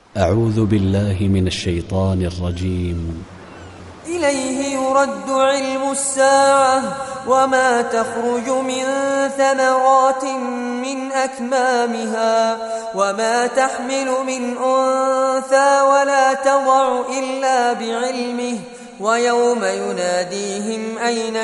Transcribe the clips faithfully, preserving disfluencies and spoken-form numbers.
أعوذ بالله من الشيطان الرجيم. إليه يرد علم الساعة وما تخرج من ثمرات من أكمامها وما تحمل من أنثى ولا تضع إلا بعلمه ويوم يناديهم أين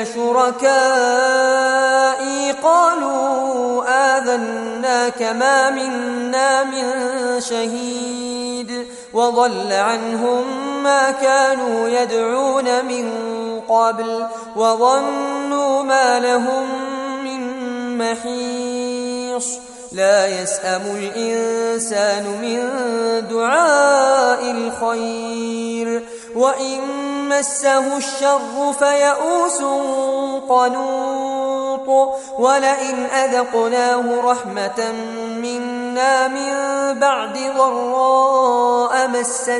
شركائي قالوا آذناك ما منا من شهيد وضل عنهم ما كانوا يدعون من قبل وظنوا ما لهم من محيص لا يسأم الإنسان من دعاء الخير وإن مسه الشر فيئوس قنوط ولئن أذقناه رحمة منا من بعد ضراء مسته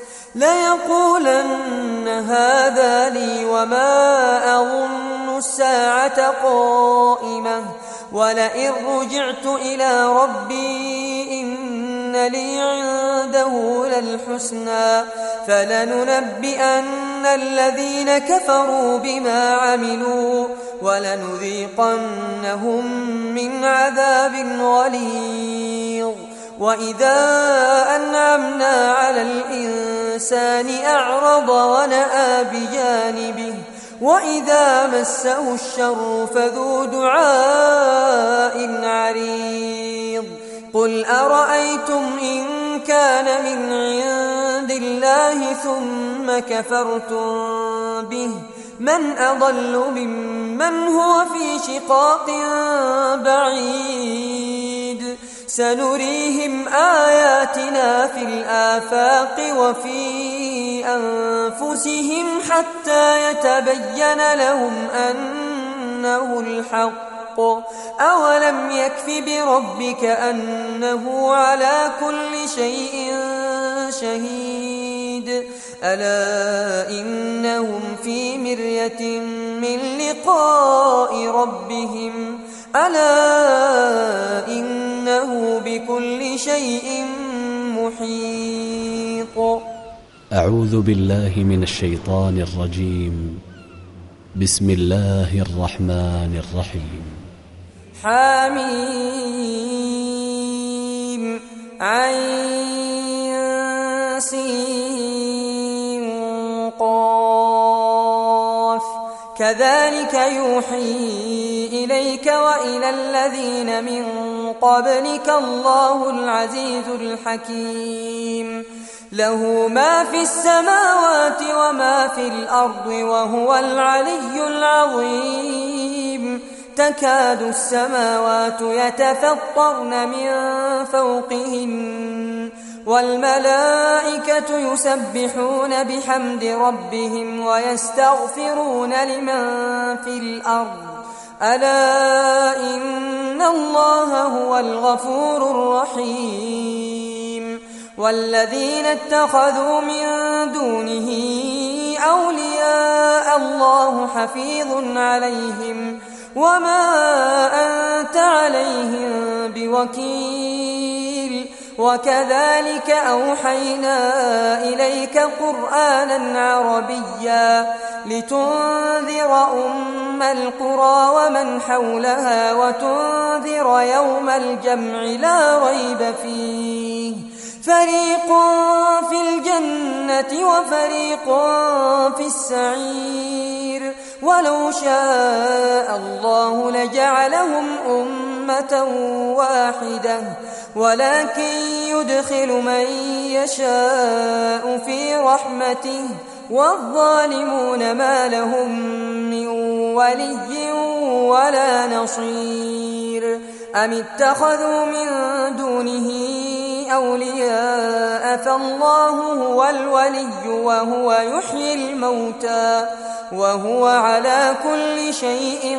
ليقولن هذا لي وما أظن الساعة قائمة ولئن رجعت إلى ربي إن لي عنده للحسنى فلننبئن الذين كفروا بما عملوا ولنذيقنهم من عذاب غليظ وإذا أنعمنا على الإنسان أعرض ونأى بجانبه وإذا مسه الشر فذو دعاء عريض قل أرأيتم إن كان من عند الله ثم كفرتم به من أضل ممن هو في شقاق بعيد سنريهم آياتنا في الآفاق وفي أنفسهم حتى يتبين لهم أنه الحق أولم يكف بربك أنه على كل شيء شهيد ألا إنهم في مرية من لقاء ربهم ألا إنه بكل شيء محيط. أعوذ بالله من الشيطان الرجيم. بسم الله الرحمن الرحيم. حميم عين سين قاف كذلك يوحي إليك وإلى الذين من قبلك الله العزيز الحكيم له ما في السماوات وما في الأرض وهو العلي العظيم تكاد السماوات يتفطرن من فوقهن والملائكة يسبحون بحمد ربهم ويستغفرون لمن في الأرض ألا إن الله هو الغفور الرحيم والذين اتخذوا من دونه أولياء الله حفيظ عليهم وما أنت عليهم بوكيل وكذلك أوحينا إليك قرآنا عربيا لتنذر أم القرى ومن حولها وتنذر يوم الجمع لا ريب فيه فريق في الجنة وفريق في السعير ولو شاء الله لجعلهم أمة واحدة ولكن يدخل من يشاء في رحمته والظالمون ما لهم من ولي ولا نصير أم اتخذوا من دونه أولياء فالله هو الولي وهو يحيي الموتى وهو على كل شيء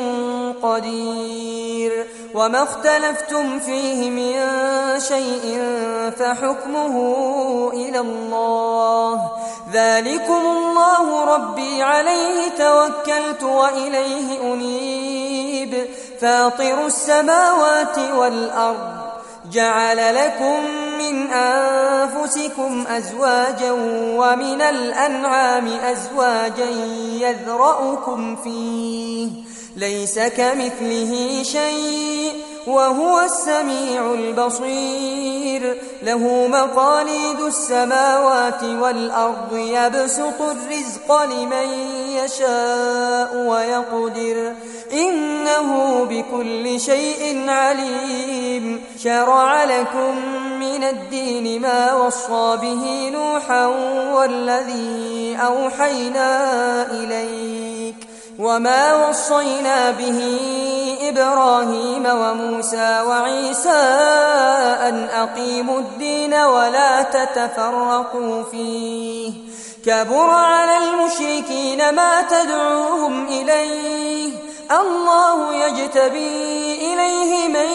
قدير وما اختلفتم فيه من شيء فحكمه إلى الله ذلكم الله ربي عليه توكلت وإليه أنيب فاطر السماوات والأرض جعل لكم من أنفسكم أزواجا ومن الأنعام أزواجا يذرأكم فيه ليس كمثله شيء وهو السميع البصير له مقاليد السماوات والأرض يبسط الرزق لمن يشاء ويقدر إنه بكل شيء عليم شرع لكم من الدين ما وصى به نوحا والذي أوحينا إليك وما وصينا به إبراهيم وموسى وعيسى أن أقيموا الدين ولا تتفرقوا فيه كبر على المشركين ما تدعوهم إليه الله يجتبي إليه من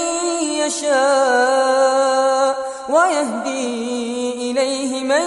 يشاء ويهدي إليه من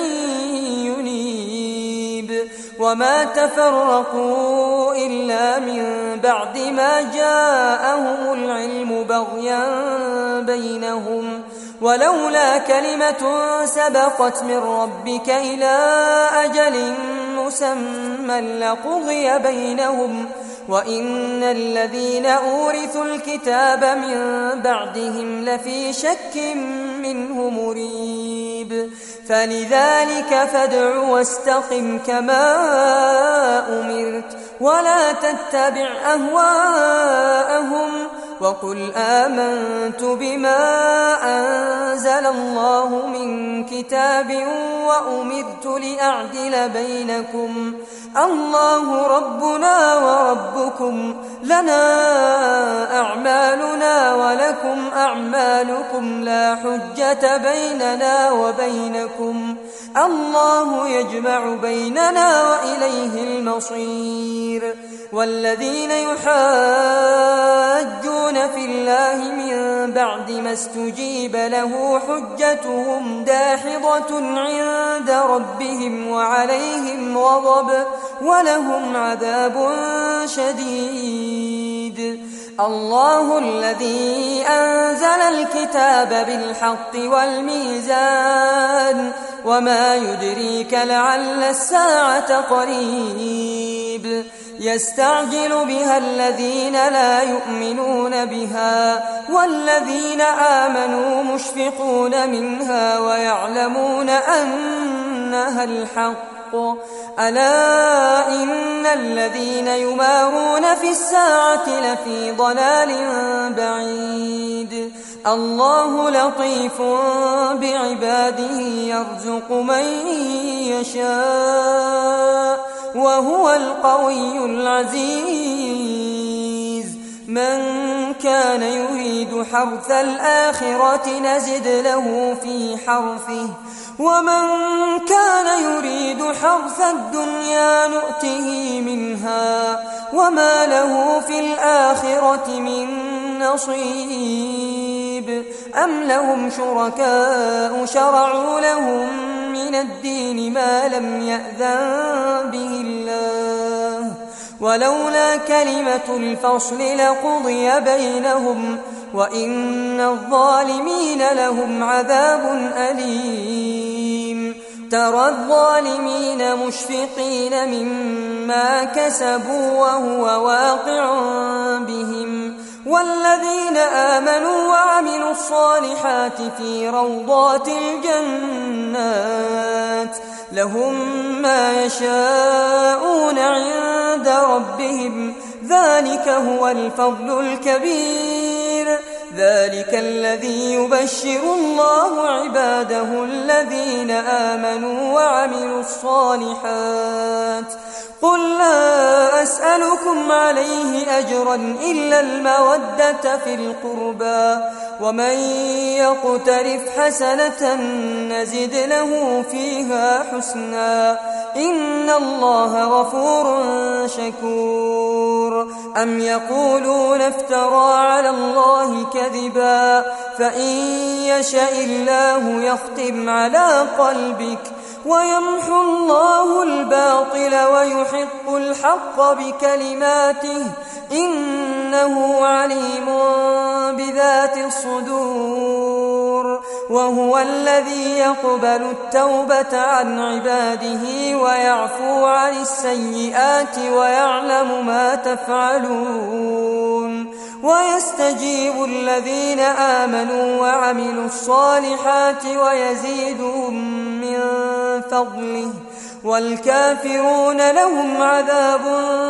ينيب وما تفرقوا إلا من بعد ما جاءهم العلم بغيا بينهم ولولا كلمة سبقت من ربك إلى أجل مسمى لقضي بينهم وإن الذين أورثوا الكتاب من بعدهم لفي شك منه مريب فلذلك فادع واستقم كما أمرت ولا تتبع أهواءهم وقل آمنت بما أنزل الله من كتاب وأمرت لأعدل بينكم الله ربنا وربكم لنا أعمالنا ولكم أعمالكم لا حجة بيننا وبينكم الله يجمع بيننا وإليه المصير والذين يحاجون في الله من بعد ما استجيب له حجتهم داحضة عند ربهم وعليهم غضب ولهم عذاب شديد الله الذي أنزل الكتاب بالحق والميزان وما يدريك لعل الساعة قريب يستعجل بها الذين لا يؤمنون بها والذين آمنوا مشفقون منها ويعلمون أنها الحق ألا إن الذين يمارون في الساعة لفي ضلال بعيد الله لطيف بعباده يرزق من يشاء وهو القوي العزيز من كان يريد حرث الآخرة نزد له في حرثه ومن كان يريد حرث الدنيا نؤته منها وما له في الآخرة من نصيب أم لهم شركاء شرعوا لهم من الدين ما لم يأذن به الله ولولا كلمة الفصل لقضي بينهم وإن الظالمين لهم عذاب أليم ترى الظالمين مشفقين مما كسبوا وهو واقع بهم والذين آمنوا وعملوا الصالحات في روضات الجنات لهم ما يشاءون عند ربهم ذلك هو الفضل الكبير ذلك الذي يبشر الله عباده الذين آمنوا وعملوا الصالحات قل لا أسألكم عليه أجرا إلا المودة في القربى ومن يقترف حسنة نزد له فيها حسنا إن الله غفور شكور أم يقولون افترى على الله كذبا فإن يشاء الله يختم على قلبك ويمحو الله الباطل ويحق الحق بكلماته إن إنه عليم بذات الصدور وهو الذي يقبل التوبة عن عباده ويعفو عن السيئات ويعلم ما تفعلون ويستجيب الذين آمنوا وعملوا الصالحات ويزيدهم من فضله والكافرون لهم عذاب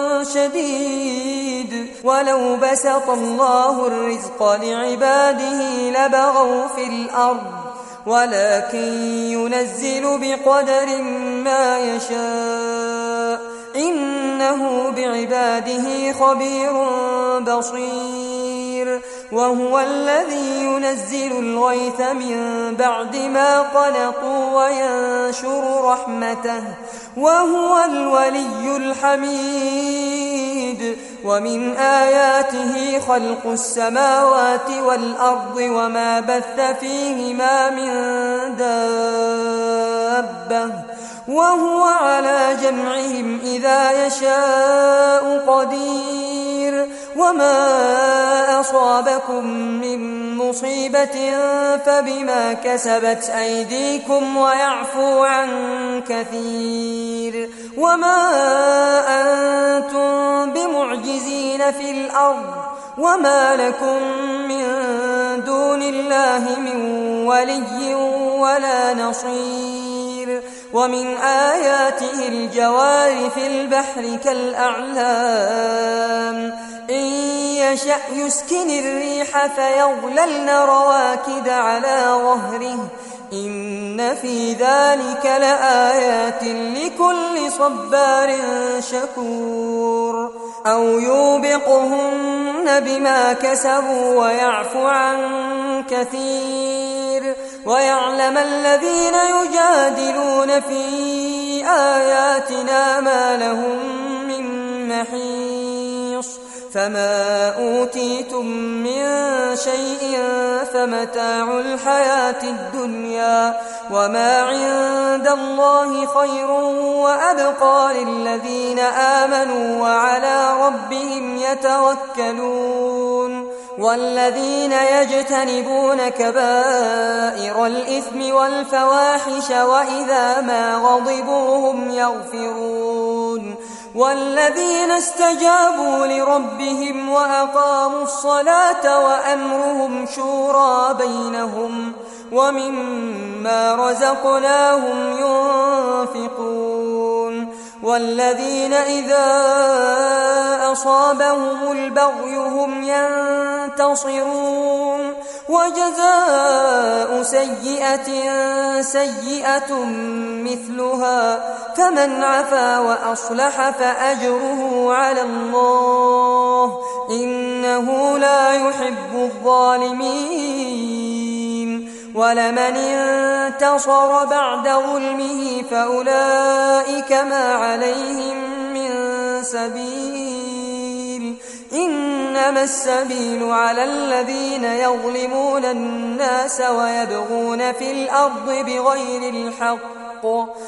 شديد ولو بسط الله الرزق لعباده لبغوا في الأرض ولكن ينزل بقدر ما يشاء إنه بعباده خبير بصير وهو الذي ينزل الغيث من بعد ما قنطوا وينشر رحمته وهو الولي الحميد ومن آياته خلق السماوات والأرض وما بث فيهما من دابة وهو على جمعهم إذا يشاء قدير وما أصابكم من مصيبة فبما كسبت أيديكم ويعفو عن كثير وما أنتم بمعجزين في الأرض وما لكم من دون الله من ولي ولا نصير ومن آياته الجوار في البحر كالأعلام إن يشأ يسكن الريح فيظللن رواكد على ظهره إن في ذلك لآيات لكل صبار شكور أو يوبقهن بما كسبوا ويعفو عن كثير ويعلم الذين يجادلون في آياتنا ما لهم من محيص فما أوتيتم من شيء فمتاع الحياة الدنيا وما عند الله خير وأبقى للذين آمنوا وعلى ربهم يتوكلون والذين يجتنبون كبائر الإثم والفواحش وإذا ما غضبوا هم يغفرون والذين استجابوا لربهم وأقاموا الصلاة وأمرهم شورى بينهم ومما رزقناهم ينفقون والذين إذا أصابهم البغي هم ينتصرون وجزاء سيئة سيئة مثلها فمن عفا وأصلح فأجره على الله إنه لا يحب الظالمين ولمن انتصر بعد ظلمه فأولئك ما عليهم من سبيل إنما السبيل على الذين يظلمون الناس ويبغون في الأرض بغير الحق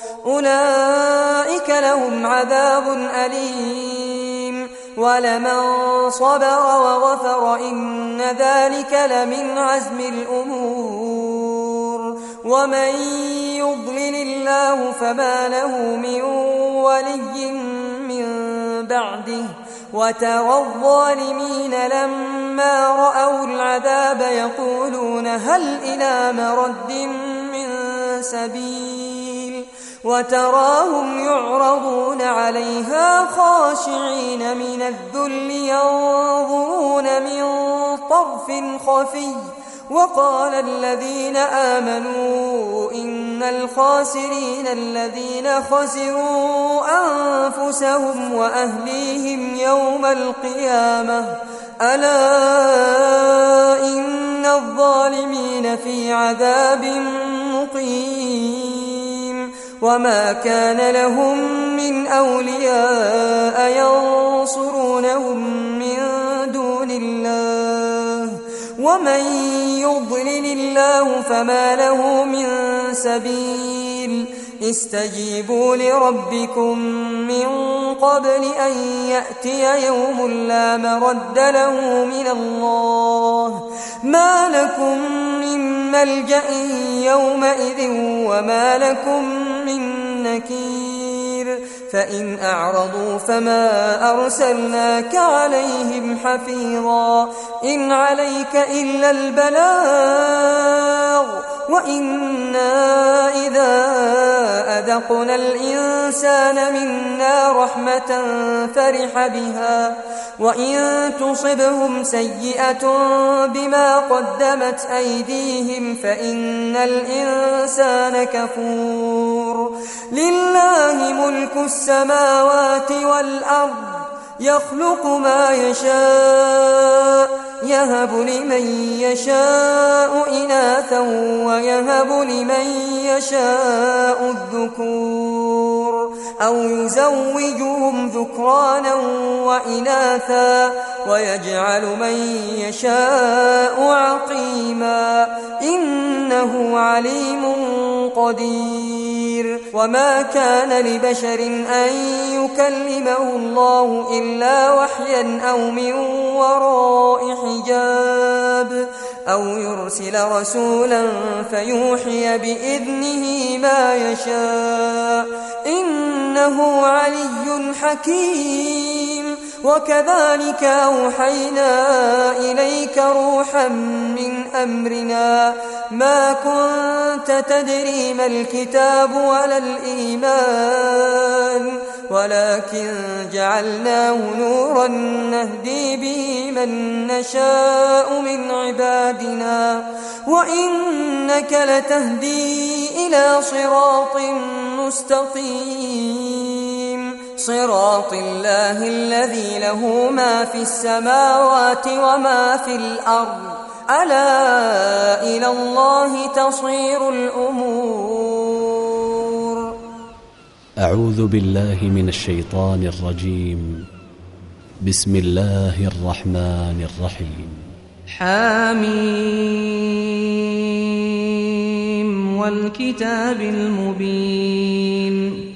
أولئك لهم عذاب أليم ولمن صبر وغفر إن ذلك لمن عزم الأمور ومن يضلل الله فما له من ولي من بعده وترى الظالمين لما رأوا العذاب يقولون هل إلى مرد من سبيل وتراهم يعرضون عليها خاشعين من الذل ينظرون من طرف خفي وقال الذين آمنوا إن الخاسرين الذين خسروا أنفسهم وأهليهم يوم القيامة ألا إن الظالمين في عذاب مقيم وما كان لهم من أولياء ينصرونهم من دون الله ومن يضلل الله فما له من سبيل استجيبوا لربكم من قبل أن يأتي يوم لا مرد له من الله ما لكم من ملجأ يومئذ وما لكم من نكير فإن أعرضوا فما أرسلناك عليهم حفيظا إن عليك إلا البلاغ وإنا إذا أذقنا الإنسان منا رحمة فرح بها وإن تصبهم سيئة بما قدمت أيديهم فإن الإنسان كفور لله ملك السماوات والأرض يخلق ما يشاء يهب لمن يشاء إناثا ويهب لمن يشاء الذكور أو يزوجهم ذكرانا وإناثا ويجعل من يشاء عقيما إنه عليم قدير وما كان لبشر أن يكلمه الله إلا وحيا أو من وراء حجاب أو يرسل رسولا فيوحي بإذنه ما يشاء إنه علي حكيم وكذلك أوحينا إليك روحا من أمرنا ما كنت تدري ما الكتاب ولا الإيمان ولكن جعلناه نورا نهدي به من نشاء من عبادنا وإنك لتهدي إلى صراط مستقيم صراط الله الذي له ما في السماوات وما في الأرض ألا إلى الله تصير الأمور. أعوذ بالله من الشيطان الرجيم. بسم الله الرحمن الرحيم. حاميم والكتاب المبين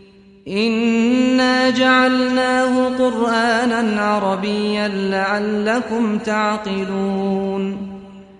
إنا جعلناه قرآنا عربيا لعلكم تعقلون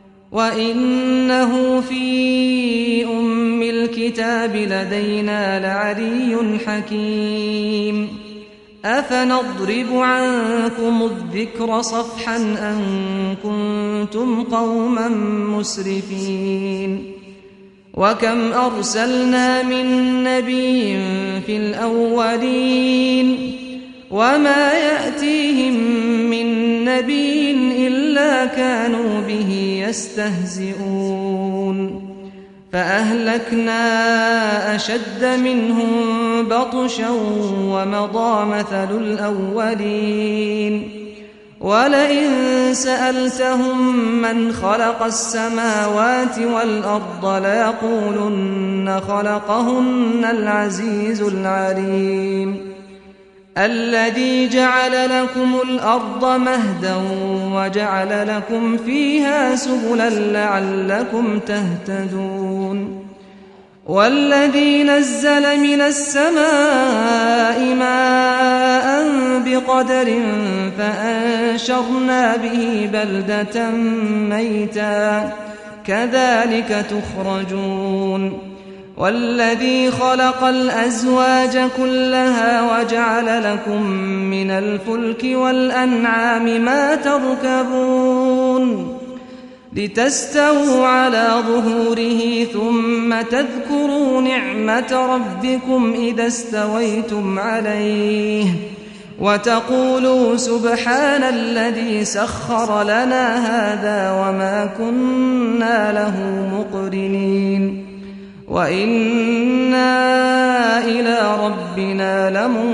وإنه في أم الكتاب لدينا لعلي حكيم أفنضرب عنكم الذكر صفحا أن كنتم قوما مسرفين وكم أرسلنا من نبي في الأولين وما يأتيهم من نبي إلا كانوا به يستهزئون فأهلكنا أشد منهم بطشا ومضى مثل الأولين ولئن سألتهم من خلق السماوات والأرض ليقولن خلقهن العزيز العليم الذي جعل لكم الأرض مهدا وجعل لكم فيها سبلا لعلكم تهتدون والذي نزل من السماء ماء بقدر فأنشرنا به بلدة ميتا كذلك تخرجون والذي خلق الأزواج كلها وجعل لكم من الفلك والأنعام ما تركبون لتستووا على ظهوره ثم تذكروا نعمة ربكم إذا استويتم عليه وتقولوا سبحان الذي سخر لنا هذا وما كنا له مقرنين وإنا إلى ربنا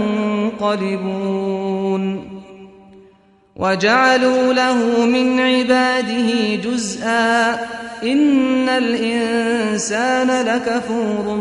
لمنقلبون وجعلوا له من عباده جزءا إن الإنسان لكفور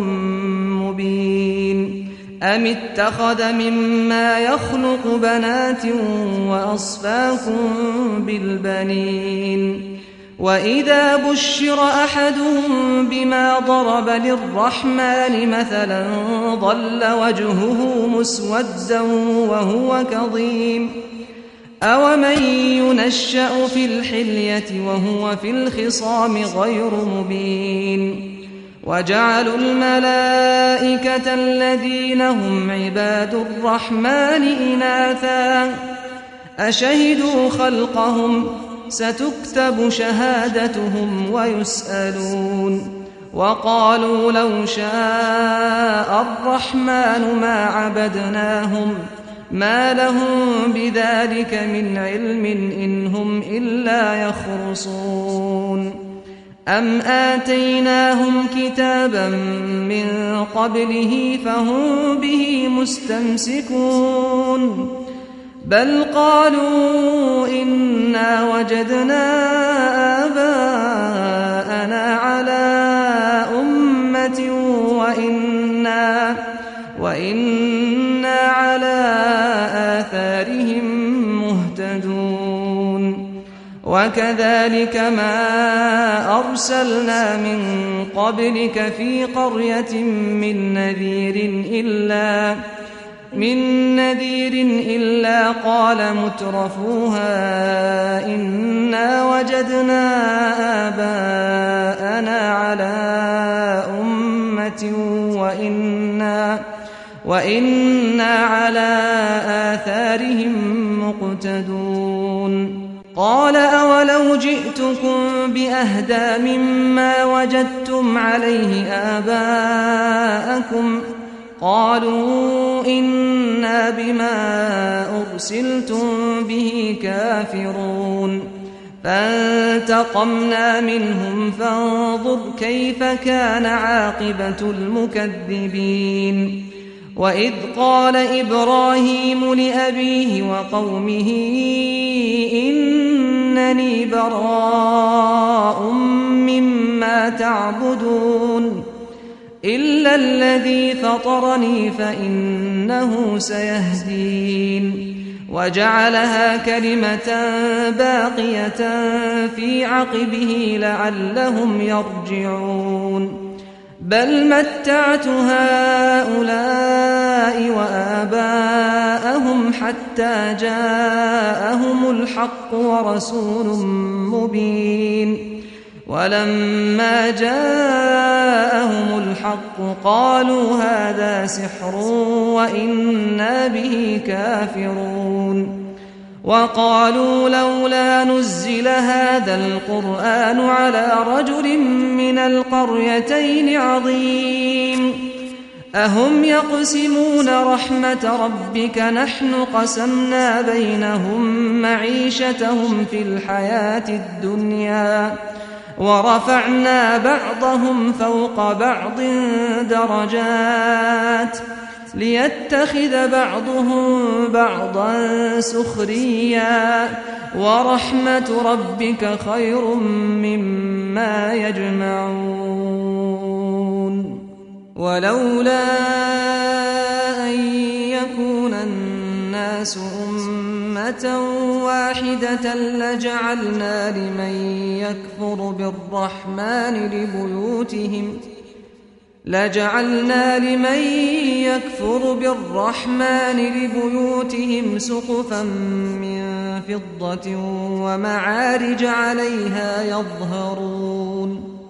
مبين أم اتخذ مما يخلق بنات وأصفاكم بالبنين وإذا بشر أحدهم بما ضرب للرحمن مثلا ظل وجهه مسودا وهو كظيم أومن ينشأ في الحلية وهو في الخصام غير مبين وجعلوا الملائكة الذين هم عباد الرحمن إناثا أشهدوا خلقهم ستكتب شهادتهم ويسألون وقالوا لو شاء الرحمن ما عبدناهم ما لهم بذلك من علم إن هم إلا يخرصون أم آتيناهم كتابا من قبله فهم به مستمسكون بل قالوا إنا وجدنا آباءنا على أمة وإنا, وإنا على آثارهم مهتدون وكذلك ما أرسلنا من قبلك في قرية من نذير إلا من نذير إلا قال مترفوها إنا وجدنا آباءنا على أمة وإنا, وإنا على آثارهم مقتدون قال أولو جئتكم بأهدى مما وجدتم عليه آباءكم قالوا إنا بما أرسلتم به كافرون فانتقمنا منهم فانظر كيف كان عاقبة المكذبين وإذ قال إبراهيم لأبيه وقومه إنني براء مما تعبدون إلا الذي فطرني فإنه سيهدين وجعلها كلمة باقية في عقبه لعلهم يرجعون بل متعت هؤلاء وآباءهم حتى جاءهم الحق ورسول مبين ولما جاءهم الحق قالوا هذا سحر وإنا به كافرون وقالوا لولا نزل هذا القرآن على رجل من القريتين عظيم أهم يقسمون رحمة ربك نحن قسمنا بينهم معيشتهم في الحياة الدنيا ورفعنا بعضهم فوق بعض درجات ليتخذ بعضهم بعضا سخريا ورحمة ربك خير مما يجمعون ولولا أن يكون الناس أمة واحدة لجعلنا لمن يكفر بالرحمن لبيوتهم لجعلنا لمن يكفر بالرحمن لبيوتهم سقفا من فضة ومعارج عليها يظهرون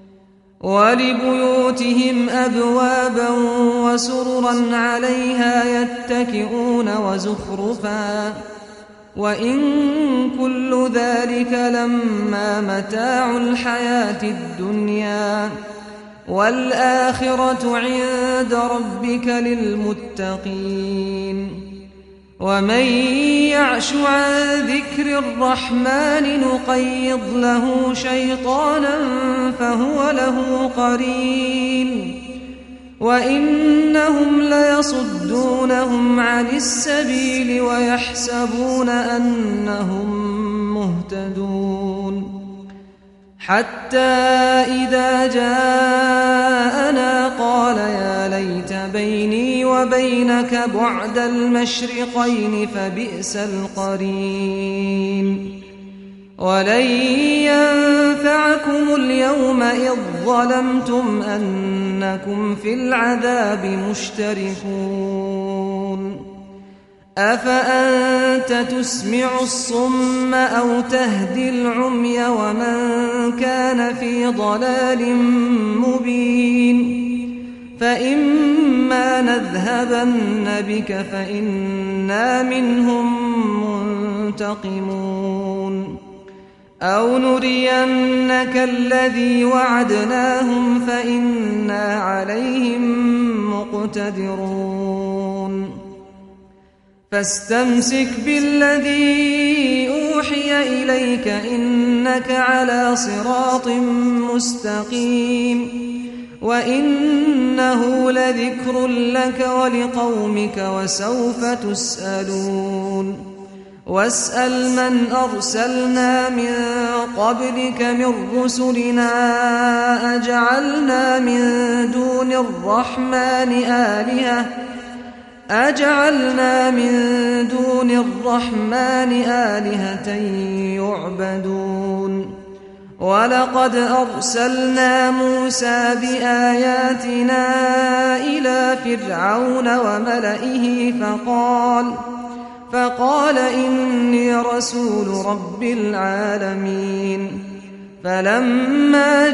ولبيوتهم أبوابا وسررا عليها يتكئون وزخرفا وإن كل ذلك لما متاع الحياة الدنيا والآخرة عند ربك للمتقين ومن يعش عن ذكر الرحمن نقيض له شيطانا فهو له قرين وإنهم ليصدونهم عن السبيل ويحسبون أنهم مهتدون حتى إذا جاءنا قال يا ليت بيني وبينك بعد المشرقين فبئس القرين ولن ينفعكم اليوم إذ ظلمتم أنكم في العذاب مشتركون أفأنت تسمع الصم أو تهدي العمي ومن كان في ضلال مبين فإما نذهبن بك فإنا منهم منتقمون أو نرينك الذي وعدناهم فإنا عليهم مقتدرون فاستمسك بالذي أوحي إليك إنك على صراط مستقيم وإنه لذكر لك ولقومك وسوف تسألون واسأل من أرسلنا من قبلك من رسلنا أجعلنا من دون الرحمن آلهة أجعلنا من دون الرحمن آلهة يعبدون ولقد أرسلنا موسى بآياتنا إلى فرعون وملئه فقال فقال إني رسول رب العالمين فلما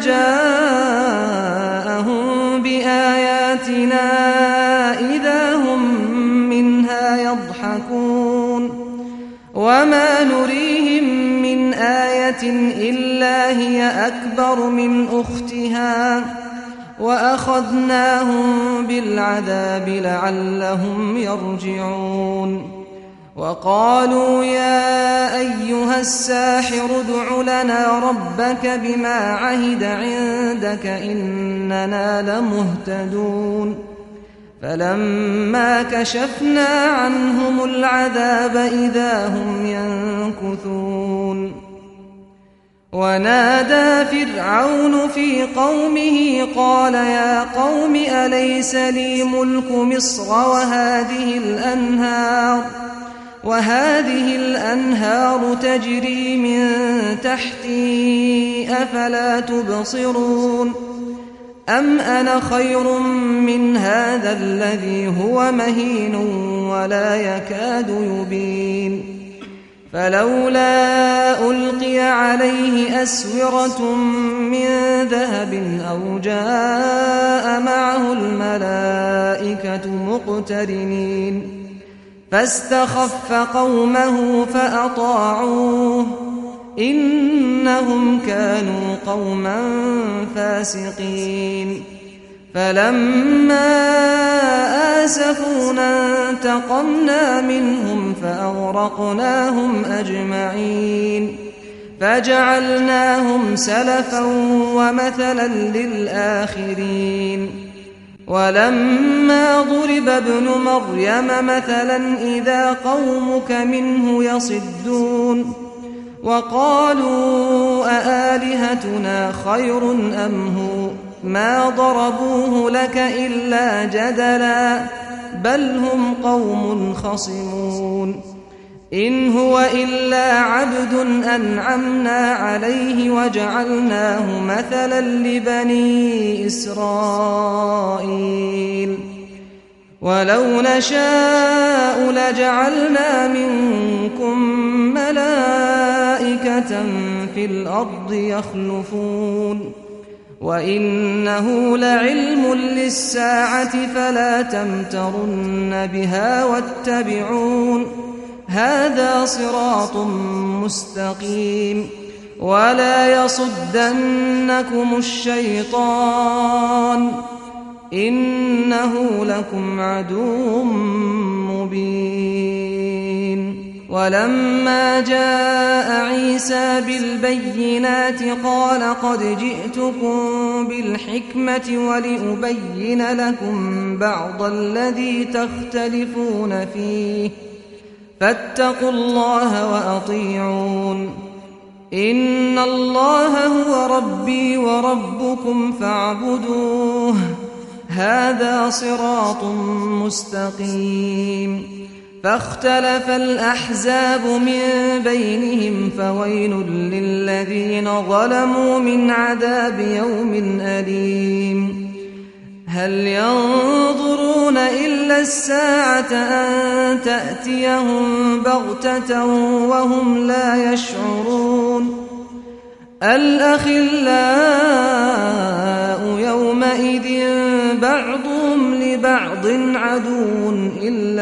جاءهم بآياتنا إذا هم منها يضحكون وما نريهم من آية إلا هي أكبر من أختها وأخذناهم بالعذاب لعلهم يرجعون وقالوا يا أيها الساحر ادع لنا ربك بما عهد عندك إننا لمهتدون فلما كشفنا عنهم العذاب إذا هم ينكثون ونادى فرعون في قومه قال يا قوم أليس لي ملك مصر وهذه الأنهار وهذه الأنهار تجري من تحتي أفلا تبصرون أم أنا خير من هذا الذي هو مهين ولا يكاد يبين فلولا ألقي عليه أسورة من ذهب أو جاء معه الملائكة مقترنين فاستخف قومه فأطاعوه إنهم كانوا قوما فاسقين فلما آسفونا انتقمنا منهم فأغرقناهم أجمعين فجعلناهم سلفا ومثلا للآخرين ولما ضرب ابن مريم مثلا إذا قومك منه يصدون وقالوا أآلهتنا خير أم هو ما ضربوه لك إلا جدلا بل هم قوم خصمون إن هو إلا عبد أنعمنا عليه وجعلناه مثلا لبني إسرائيل ولو نشاء لجعلنا منكم ملائكة في الأرض يخلفون وإنه لعلم للساعة فلا تمترن بها واتبعون هذا صراط مستقيم ولا يصدنكم الشيطان إنه لكم عدو مبين ولما جاء عيسى بالبينات قال قد جئتكم بالحكمة ولأبين لكم بعض الذي تختلفون فيه فاتقوا الله وأطيعون إن الله هو ربي وربكم فاعبدوه هذا صراط مستقيم فاختلف الأحزاب من بينهم فويل للذين ظلموا من عذاب يوم أليم هل ينظرون إلا الساعة أن تأتيهم بغتة وهم لا يشعرون الأخلاء يومئذ بعضهم لبعض عدو إلا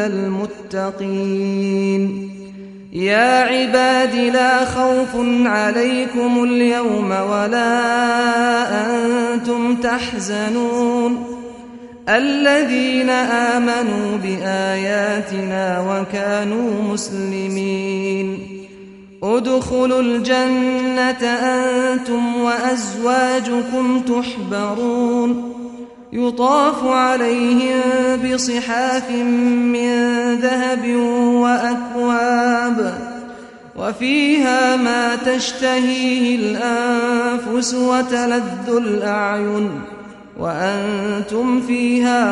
المتقين يا عباد لا خوف عليكم اليوم ولا أنتم تحزنون الذين آمنوا بآياتنا وكانوا مسلمين ادخلوا الجنة أنتم وأزواجكم تحبرون يطاف عليهم بصحاف من ذهب وأكواب وفيها ما تشتهيه الأنفس وتلذ الأعين وأنتم فيها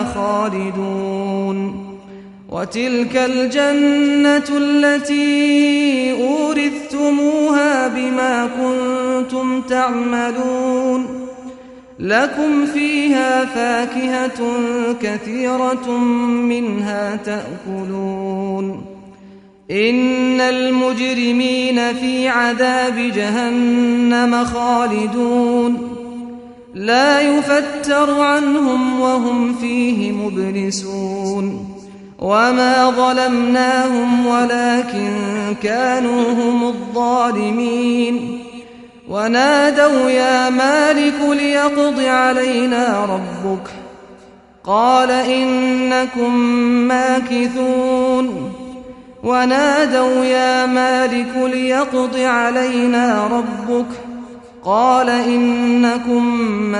خالدون وتلك الجنة التي أورثتموها بما كنتم تعملون لكم فيها فاكهة كثيرة منها تأكلون إن المجرمين في عذاب جهنم خالدون لا يفتر عنهم وهم فيه مبلسون وما ظلمناهم ولكن كانوا هم الظالمين ونادوا يا مالك ليقض علينا ربك قال إنكم ماكثون ونادوا يا مالك ليقض علينا ربك قال إنكم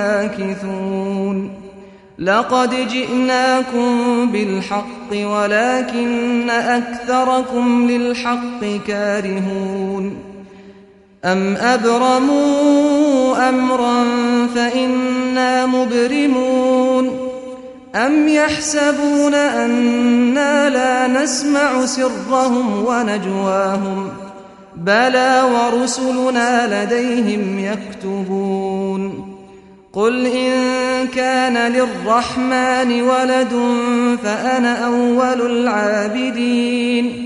ماكثون لقد جئناكم بالحق ولكن أكثركم للحق كارهون أم أبرموا أمرا فإنا مبرمون أم يحسبون أنا لا نسمع سرهم ونجواهم بلى ورسلنا لديهم يكتبون قل إن كان للرحمن ولد فأنا أول العابدين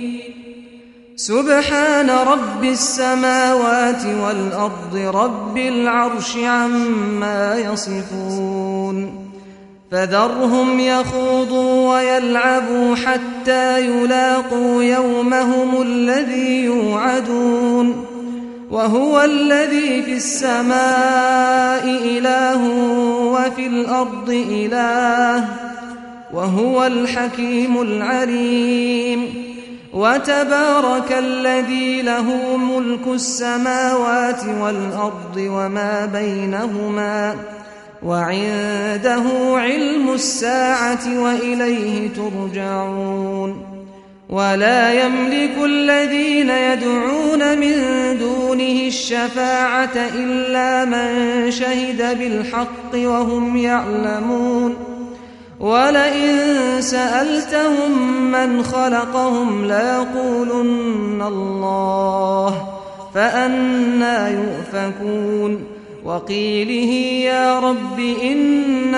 سبحان رب السماوات والأرض رب العرش عما يصفون فذرهم يخوضوا ويلعبوا حتى يلاقوا يومهم الذي يوعدون وهو الذي في السماء إله وفي الأرض إله وهو الحكيم العليم وتبارك الذي له ملك السماوات والأرض وما بينهما وعنده علم الساعة وإليه ترجعون ولا يملك الذين يدعون من دونه الشفاعة إلا من شهد بالحق وهم يعلمون ولئن سألتهم من خلقهم ليقولن الله فأنى يؤفكون وقيله يا رب إن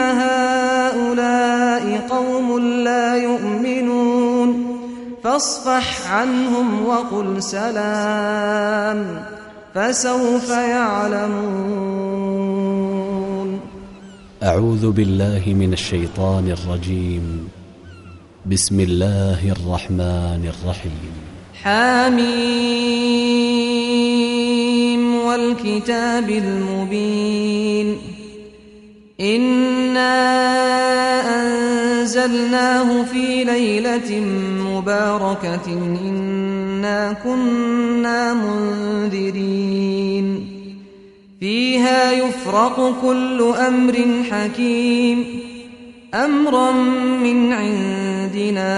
هؤلاء قوم لا يؤمنون فاصفح عنهم وقل سلام فسوف يعلمون. أعوذ بالله من الشيطان الرجيم. بسم الله الرحمن الرحيم. حميم والكتاب المبين إنا أنزلناه في ليلة مباركة إنا كنا منذرين فيها يفرق كل أمر حكيم أمرا من عندنا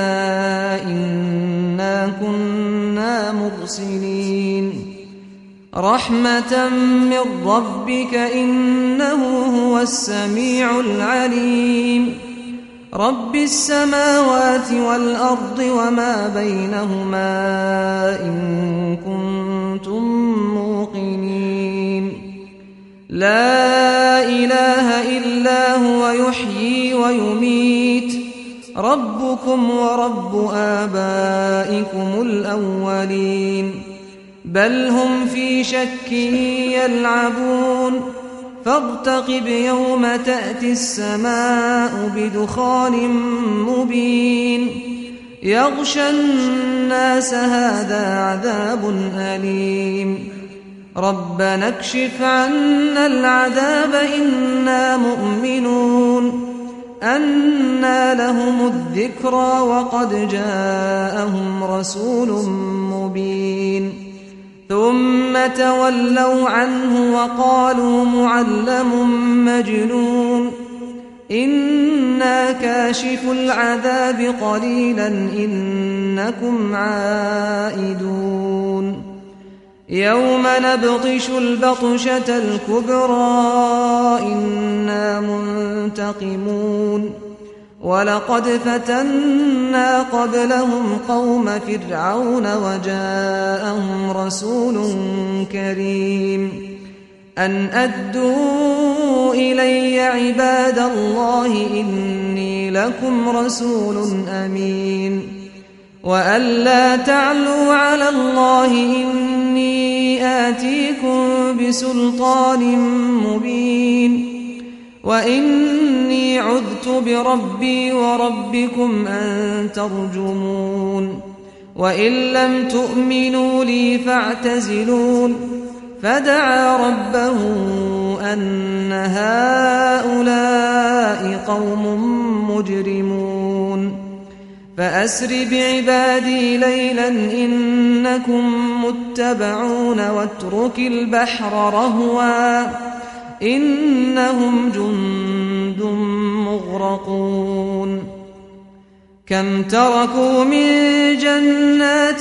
إنا كنا مرسلين رحمة من ربك إنه هو السميع العليم رب السماوات والأرض وما بينهما إن كنتم موقنين لا إله إلا هو يحيي ويميت ربكم ورب آبائكم الأولين بل هم في شك يلعبون فارتقب يوم تأتي السماء بدخان مبين يغشى الناس هذا عذاب أليم ربنا اكشف عنا العذاب إنا مؤمنون أنى لهم الذكرى وقد جاءهم رسول مبين ثم تولوا عنه وقالوا معلم مجنون إنا كاشف العذاب قليلا إنكم عائدون يوم نبطش البطشة الكبرى إنا منتقمون ولقد فتنا قبلهم قوم فرعون وجاءهم رسول كريم أن أدوا إلي عباد الله إني لكم رسول أمين وأن لا تعلوا على الله إني آتيكم بسلطان مبين وإني عذت بربي وربكم أن ترجمون وإن لم تؤمنوا لي فاعتزلون فدعا ربه أن هؤلاء قوم مجرمون فأسر بعبادي ليلا إنكم متبعون واترك البحر رهوا إنهم جند مغرقون كم تركوا من جنات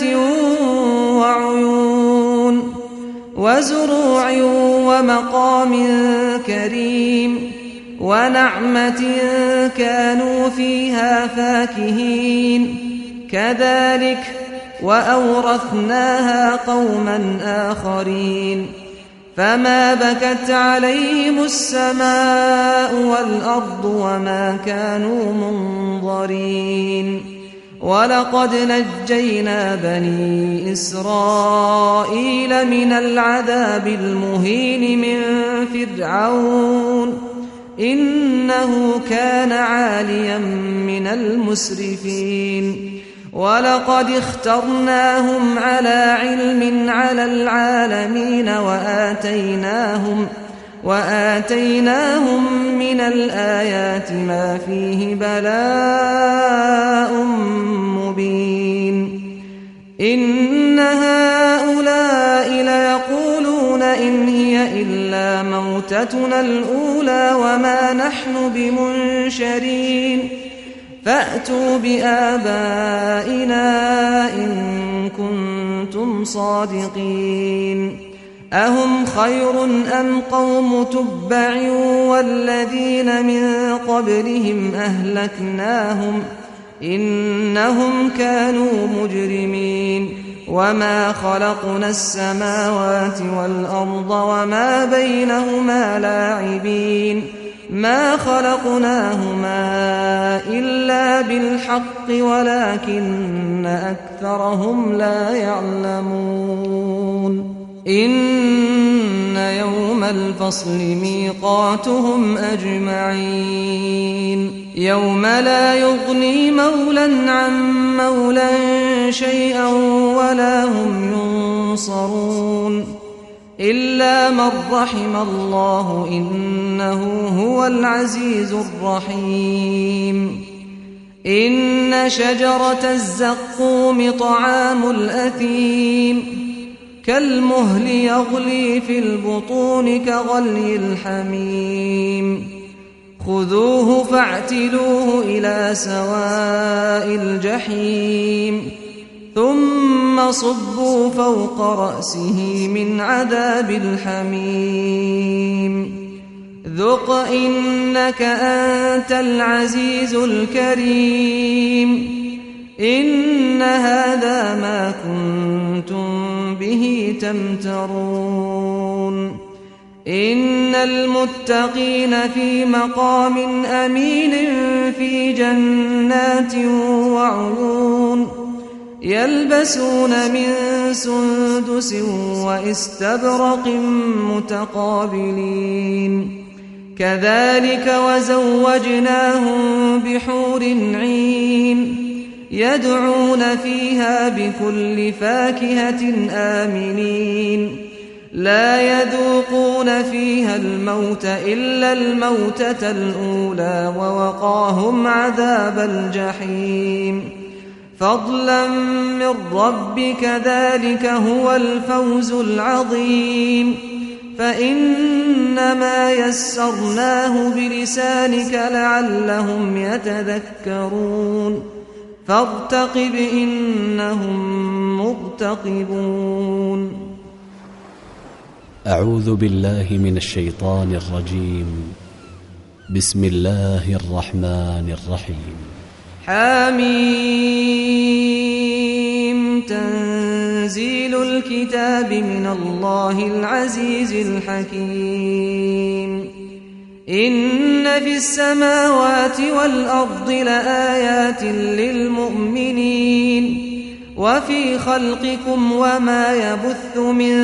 وعيون وزروع ومقام كريم ونعمة كانوا فيها فاكهين كذلك وأورثناها قوما آخرين فما بكت عليهم السماء والأرض وما كانوا منظرين ولقد نجينا بني إسرائيل من العذاب المهين من فرعون إنه كان عاليا من المسرفين ولقد اخترناهم على علم على العالمين وآتيناهم وآتيناهم من الآيات ما فيه بلاء مبين إن هؤلاء ليقولون إن هي إلا موتتنا الأولى وما نحن بمنشرين فأتوا بآبائنا إن كنتم صادقين أهم خير أم قوم تبع والذين من قبلهم أهلكناهم إنهم كانوا مجرمين وما خلقنا السماوات والأرض وما بينهما لاعبين ما خلقناهما إلا بالحق ولكن أكثرهم لا يعلمون إن يوم الفصل ميقاتهم أجمعين يوم لا يغني مولى عن مولى شيئا ولا هم ينصرون إلا من رحم الله إنه هو العزيز الرحيم إن شجرة الزقوم طعام الأثيم كالمهل يغلي في البطون كغلي الحميم خذوه فاعتلوه إلى سواء الجحيم ثم صبوا فوق رأسه من عذاب الحميم ذق إنك أنت العزيز الكريم إن هذا ما كنتم به تمترون إن المتقين في مقام أمين في جنات وعيون يلبسون من سندس واستبرق متقابلين كذلك وزوجناهم بحور عين يدعون فيها بكل فاكهة آمنين لا يذوقون فيها الموت إلا الموتة الأولى ووقاهم عذاب الجحيم فضلا من ربك ذلك هو الفوز العظيم فإنما يسرناه بلسانك لعلهم يتذكرون فارتقب إنهم مرتقبون أعوذ بالله من الشيطان الرجيم بسم الله الرحمن الرحيم حميم تنزيل الكتاب من الله العزيز الحكيم إن في السماوات والأرض لآيات للمؤمنين وفي خلقكم وما يبث من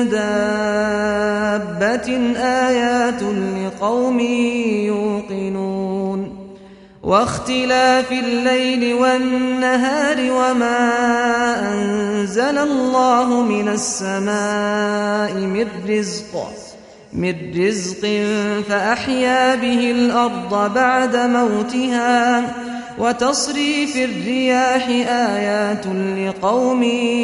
دابة آيات لقوم يوقنون واختلاف الليل والنهار وما أنزل الله من السماء من رزق من رزق فأحيا به الأرض بعد موتها وتصريف الرياح آيات لقوم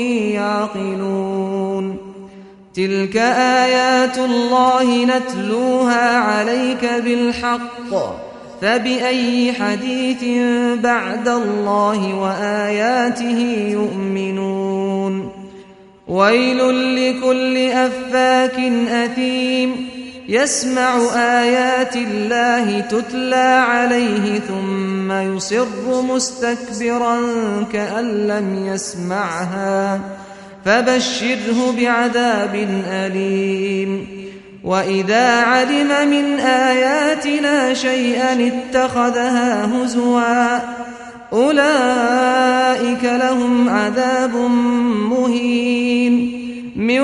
يعقلون تلك آيات الله نتلوها عليك بالحق فبأي حديث بعد الله وآياته يؤمنون ويل لكل أفاك أثيم يسمع آيات الله تتلى عليه ثم يصر مستكبرا كأن لم يسمعها فبشره بعذاب أليم وإذا علم من آياتنا شيئا اتخذها هزوا أولئك لهم عذاب مهين من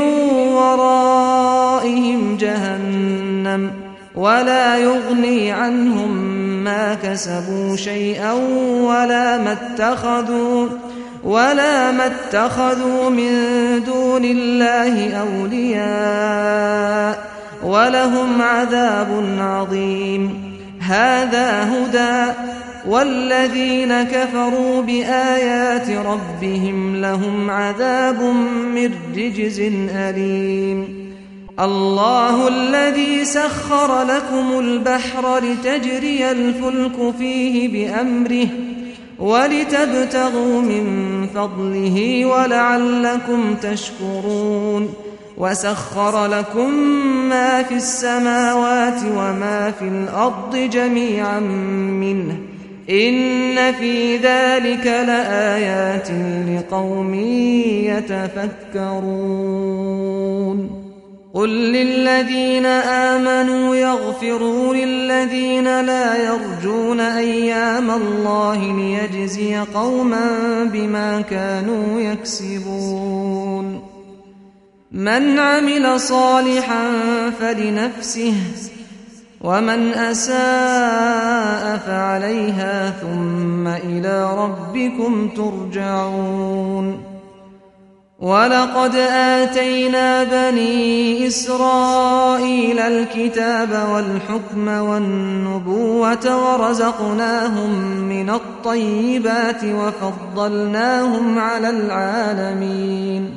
ورائهم جهنم ولا يغني عنهم ما كسبوا شيئا ولا ما اتخذوا ولا ما اتخذوا من دون الله أولياء ولهم عذاب عظيم هذا هدى والذين كفروا بآيات ربهم لهم عذاب من رجز أليم الله الذي سخر لكم البحر لتجري الفلك فيه بأمره ولتبتغوا من فضله ولعلكم تشكرون وسخر لكم ما في السماوات وما في الأرض جميعا منه إن في ذلك لآيات لقوم يتفكرون قل للذين آمنوا يغفروا للذين لا يرجون أيام الله ليجزي قوما بما كانوا يكسبون من عمل صالحا فلنفسه ومن أساء فعليها ثم إلى ربكم ترجعون ولقد آتينا بني إسرائيل الكتاب والحكم والنبوة ورزقناهم من الطيبات وفضلناهم على العالمين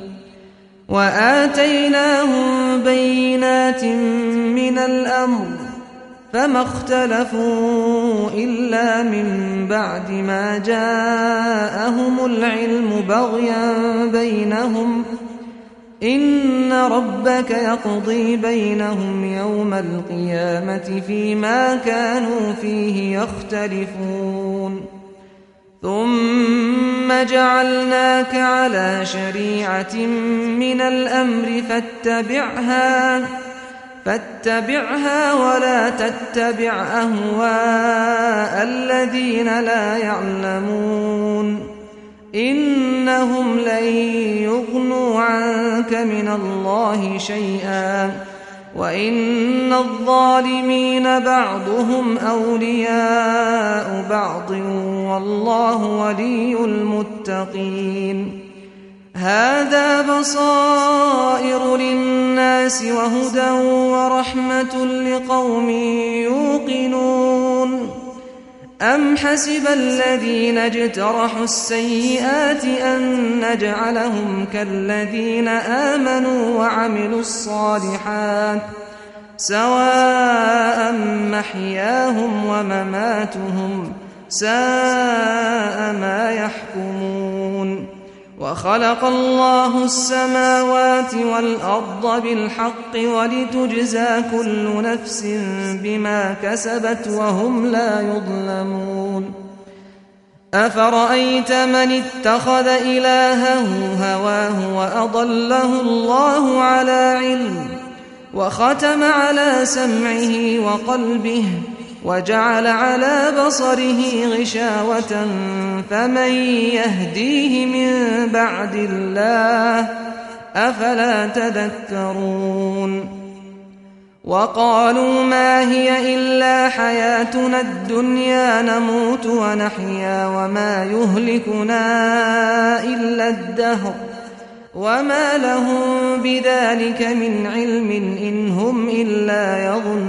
وآتيناهم بينات من الأمر فما اختلفوا إلا من بعد ما جاءهم العلم بغيا بينهم إن ربك يقضي بينهم يوم القيامة فيما كانوا فيه يختلفون ثم جعلناك على شريعة من الأمر فاتبعها فاتبعها ولا تتبع أهواء الذين لا يعلمون إنهم لن يغنوا عنك من الله شيئا وإن الظالمين بعضهم أولياء بعض والله ولي المتقين هذا بصائر للناس وهدى ورحمة لقوم يوقنون أم حسب الذين اجترحوا السيئات أن نجعلهم كالذين آمنوا وعملوا الصالحات سواء محياهم ومماتهم ساء ما يحكمون وخلق الله السماوات والأرض بالحق ولتجزى كل نفس بما كسبت وهم لا يظلمون أفرأيت من اتخذ إلهه هواه وأضله الله على علم وختم على سمعه وقلبه وجعل على بصره غشاوة فمن يهديه من بعد الله أفلا تذكرون وقالوا ما هي إلا حياتنا الدنيا نموت ونحيا وما يهلكنا إلا الدهر وما لهم بذلك من علم إن هم إلا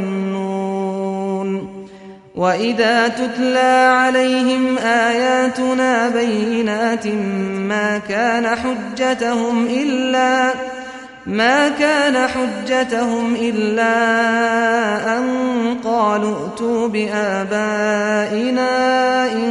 يظنون وإذا تتلى عليهم آياتنا بينات ما كان حجتهم إلا ما كان حجتهم إلا أن قالوا ائتوا بآبائنا إن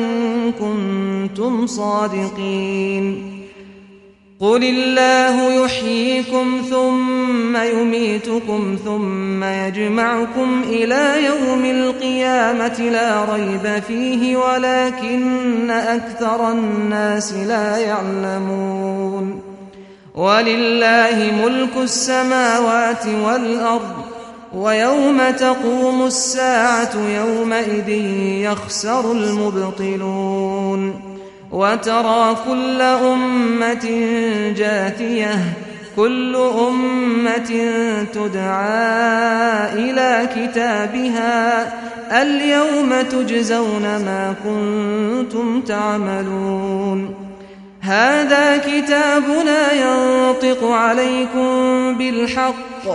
كنتم صادقين قل الله يحييكم ثم يميتكم ثم يجمعكم إلى يوم القيامة لا ريب فيه ولكن أكثر الناس لا يعلمون ولله ملك السماوات والأرض ويوم تقوم الساعة يومئذ يخسر المبطلون وترى كل أمة جاثية كل أمة تدعى إلى كتابها اليوم تجزون ما كنتم تعملون هذا كتابنا ينطق عليكم بالحق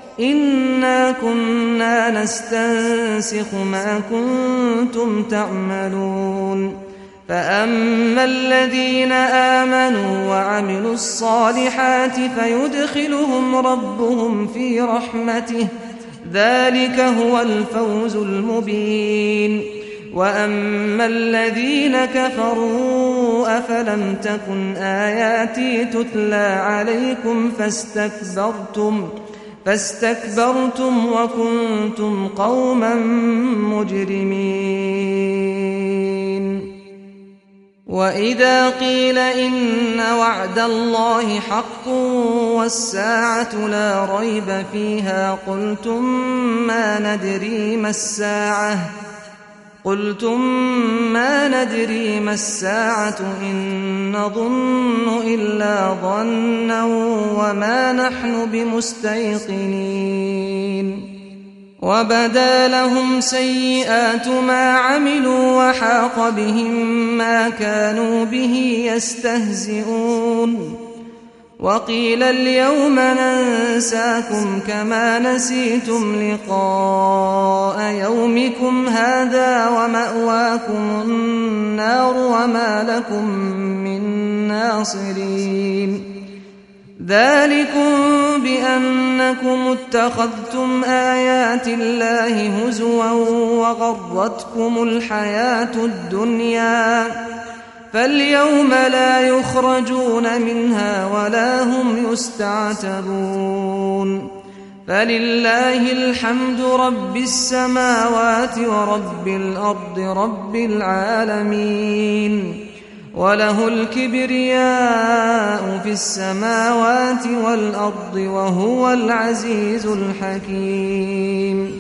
إنا كنا نستنسخ ما كنتم تعملون فأما الذين آمنوا وعملوا الصالحات فيدخلهم ربهم في رحمته ذلك هو الفوز المبين وأما الذين كفروا أفلم تكن آياتي تتلى عليكم فاستكبرتم فاستكبرتم وكنتم قوما مجرمين وإذا قيل إن وعد الله حق والساعة لا ريب فيها قلتم ما ندري ما الساعة قلتم ما ندري ما الساعة إن نظن إلا ظنا وما نحن بمستيقنين وبدا لهم سيئات ما عملوا وحاق بهم ما كانوا به يستهزئون وقيل اليوم ننساكم كما نسيتم لقاء يومكم هذا ومأواكم النار وما لكم من ناصرين ذلكم بأنكم اتخذتم آيات الله هزوا وغرتكم الحياة الدنيا فاليوم لا يخرجون منها ولا هم يستعتبون فلله الحمد رب السماوات ورب الأرض رب العالمين وله الكبرياء في السماوات والأرض وهو العزيز الحكيم